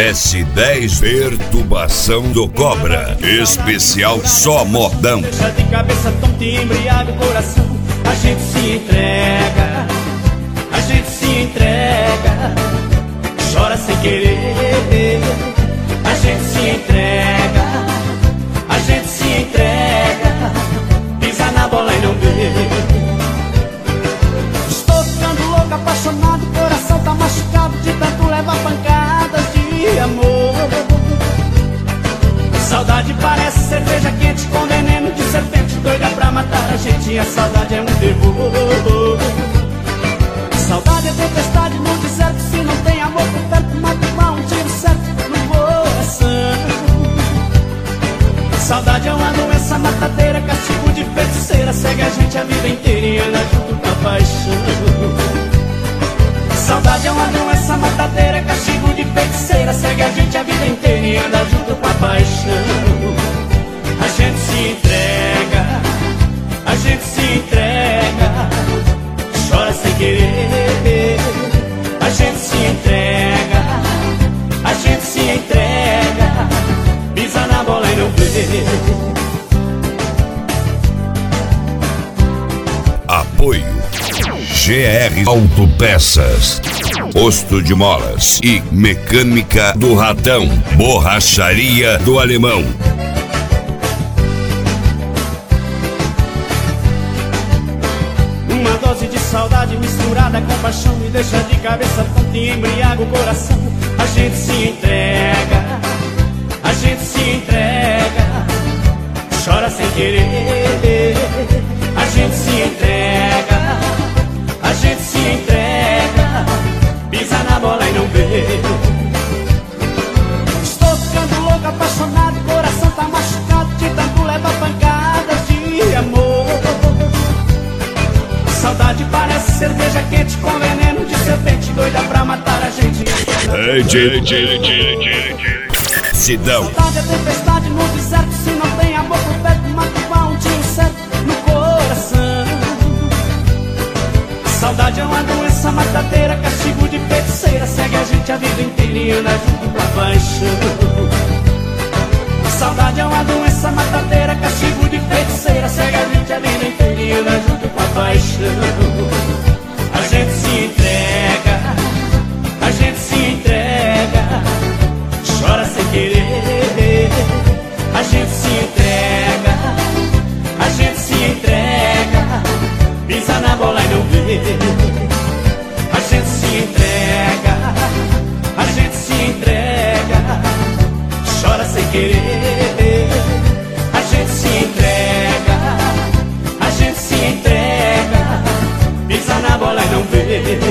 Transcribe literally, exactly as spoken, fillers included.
S dez Perturbação do Cobra. Especial só modão. Deixa de cabeça tonta e embriaga o coração. A gente se entrega, a gente se entrega, chora sem querer. A gente se entrega, a gente se entrega, pisa na bola e não vê. Estou ficando louco, apaixonado, coração tá machucado de tanto levar pancadas de amor. Saudade parece cerveja quente com veneno de serpente, doida pra matar a gente. E a saudade é um terror. Saudade é tempestade no deserto, se não tem amor por perto, mata um tiro certo no coração. Saudade é uma doença matadeira, castigo de feiticeira, segue a gente a vida inteira e anda junto com a paixão. Saudade é uma doença matadeira, castigo de feiticeira, segue a gente a vida inteira e anda junto com a paixão. A gente se entrega, a gente se entrega, chora sem querer. A gente se entrega, a gente se entrega, pisa na bola e não vê. Apoio G R Autopeças, Posto de Molas e Mecânica do Ratão, Borracharia do Alemão. Uma dose de saudade misturada com paixão me deixa de cabeça tonta e embriaga o coração. A gente se entrega, a gente se entrega, chora sem querer. A gente se entrega, a gente se entrega, pisa na bola e não vê. Estou ficando louco, apaixonado, coração tá machucado de tanto levar pancadas de amor. Saudade parece cerveja quente com veneno de serpente, doida pra matar a gente. Sidão. Saudade é tempestade no deserto, se não tem amor por perto, mata um tiro certo no coração. Saudade é uma doença matadeira, castigo de feiticeira, segue a gente a vida inteira e anda junto com a paixão. Saudade é uma doença matadeira, castigo de feiticeira, segue a gente a vida inteira e anda junto com a paixão. A gente se entrega, a gente se entrega, chora sem querer. A gente se entrega, a gente se entrega, pisa na bola e não vê. A gente se entrega, a gente se entrega, chora sem querer. A gente se entrega, a gente se entrega, pisa na bola e não vê.